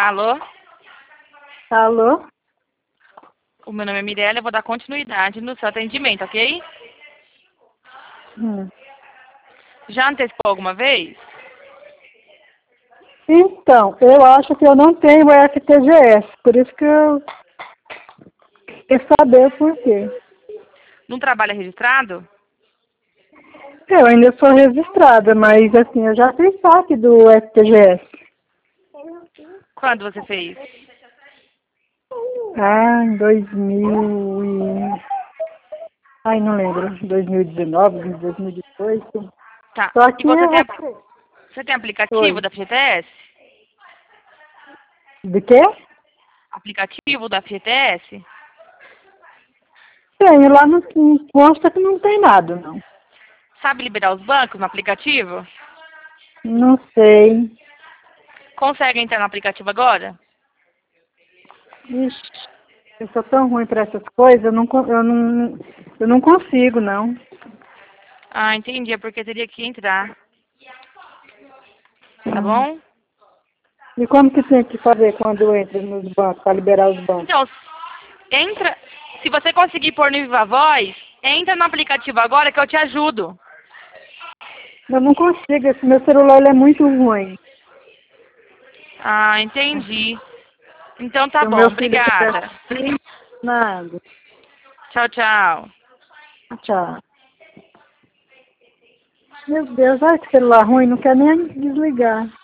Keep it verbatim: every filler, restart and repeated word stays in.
Alô? Alô? O meu nome é Mirella, eu vou dar continuidade no seu atendimento, ok? Hum. Já antecipou alguma vez? Então, eu acho que eu não tenho o F T G S, por isso que eu queria saber o porquê. Não trabalha registrado? Eu ainda sou registrada, mas assim, eu já fiz saque do F T G S. Quando você fez? Ah, em dois mil e... Ai, não lembro. dois mil e dezenove, dois mil e dezoito. Tá. Só E que você tem, eu... ap- você tem aplicativo Oi. da F G T S? De quê? Aplicativo da F G T S? Tenho, lá no no consta que não tem nada, não. Sabe liberar os bancos no aplicativo? Não sei. Consegue entrar no aplicativo agora? Ixi, eu sou tão ruim para essas coisas, eu não, con- eu não, eu não consigo, não. Ah, entendi. É porque teria que entrar. Tá Hum. bom? E como que tem que fazer quando entra nos bancos, para liberar os bancos? Então, entra. Se você conseguir pôr no Viva Voz, entra no aplicativo agora que eu te ajudo. Eu não consigo, esse meu celular ele é muito ruim. Ah, entendi. Então tá O bom, meu filho está obrigada. assim, nada. Tchau, tchau. Tchau. Meu Deus, olha que celular ruim, não quer nem desligar.